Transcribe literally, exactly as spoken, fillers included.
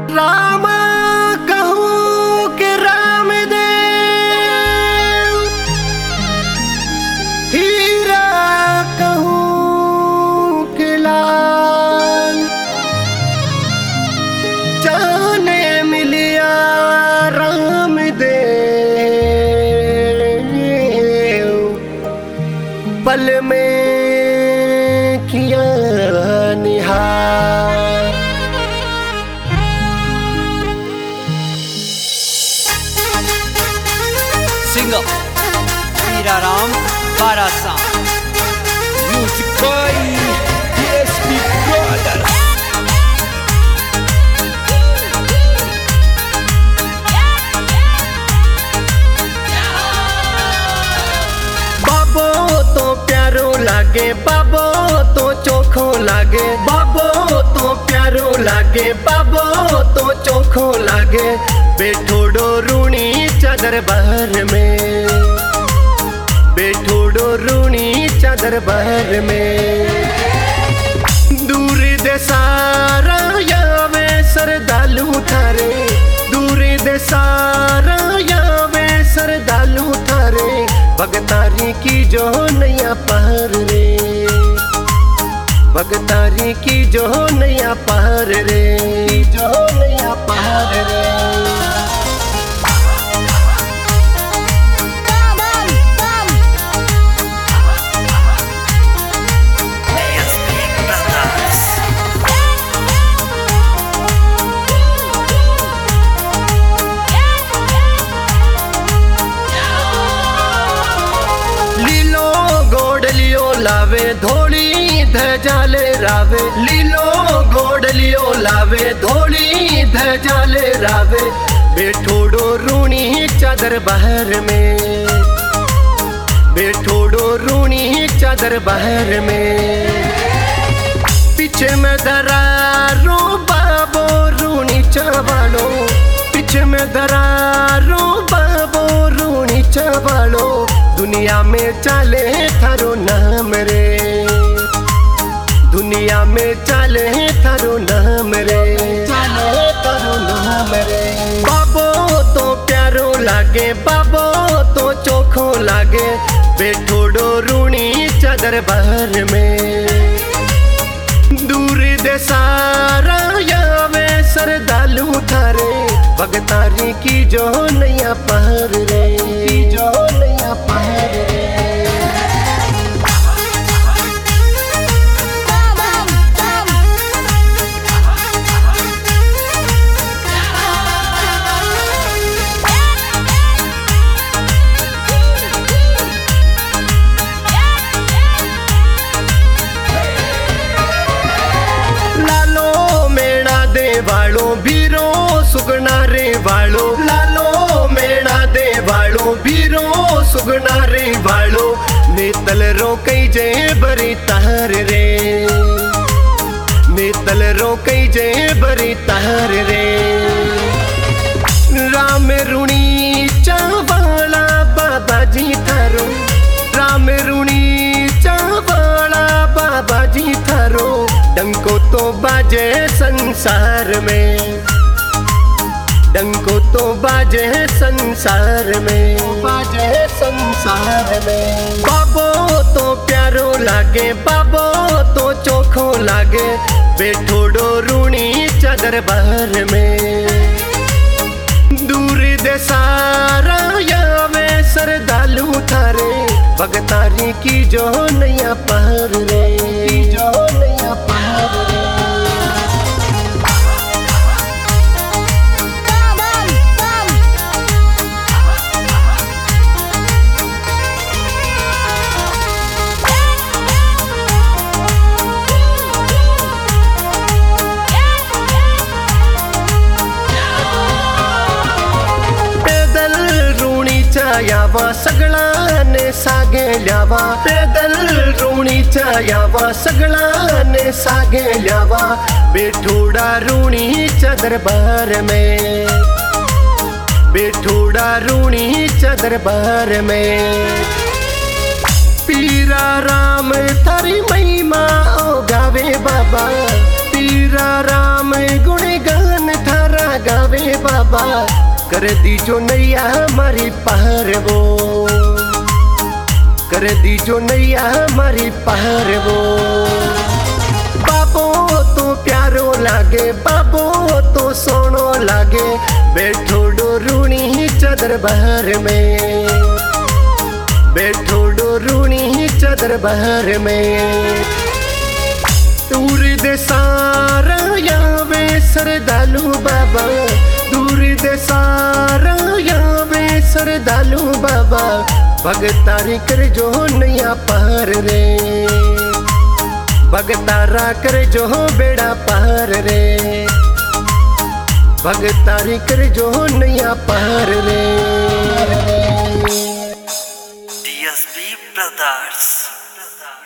राम कहूँ के राम दे, हीरा कहूँ के लाल, जाने मिलिया राम दे, पल में किया निहार। Singer Hira Ram बारासा, Music by D S P Brothers. बाबो तो प्यारो लागे, बाबो तो चोखो लागे, बाबो तो प्यारो लागे, बाबो तो चोखो लागे, बैठोड़ो रूणी चादर बहर में, बैठोड़ो रूणी चादर बहर में। दूर देसारा यावे सरदालू थारे, दूर देसारा यावे सरदालू थारे, भगतारी की जो नैया पार रे, भगतारी की जो नैया पार रे, जो नैया पार रे। लावे धोली धजाले रावे, लीलो गोडलियो लावे धोली धजाले रावे, बैठोड़ो रूणी चादर बहर में, बैठोड़ो रूणी चादर बहर में। पीछे में दरारो बाबो रूणी चावालो, पीछे में दरारो बाबो रूणी चावालो, दुनिया में चाले थारो नाम रे, दुनिया में चाले थारो नाम रे, चाले थारो नाम रे। बाबो तो प्यारो लागे, बाबो तो चोखो लागे, बैठोड़ो रूणी चादर बहर में। दूर देसारा यावे सरदालू थारे, भगतारी की जो नैया पार रे, की जो नैया पार रे। वालो बीरो सुगना रे वालो, लालो मेणा दे वालो बीरो सुगना रे वालो, नेतल रो कई जे बरी तार रे, नेतल रो कई जे बरी तार रे। राम रूणी चावाला बाबा जी थारो, राम रूणी चावाला बाबा जी थारो, डंको तो बाजे संसार में, डंको तो बाजे संसार में, बाजे संसार में। बाबो तो प्यारो लागे, बाबो तो चोखो लागे, बैठोड़ो रूणी चादर बहर में। दूर देसारा यावे सरदालू थारे, भगतारी की जो नैया पार रे, की जो नैया पार रे। यावा सगळा ने सागे ल्यावा, पैदल रूणी यावा सगळा ने सागे ल्यावा, बैठोड़ा रूणी चादर बहर में, बैठोड़ा रूणी चादर बहर में। पीरा राम थारी महिमा ओ गावे बाबा, पीरा राम गुण गान थारा बाबा कर दीजो नैया हमारी पार वो, कर दीजो नैया हमारी पार वो। बाबो तो प्यारो लागे, बाबो तो सोनो लागे, बैठो डोरूनी चादर बहर में, बैठो डोरूनी चादर बहर में। दूर दे सारा यावे सरदालू बाबा, दूर दे सारा यावे सरदालू बाबा, भगतारी कर जो नैया पार रे, भगतारा कर जो बेड़ा पार रे, भगतारी कर जो नैया पार रे। D S P Brothers।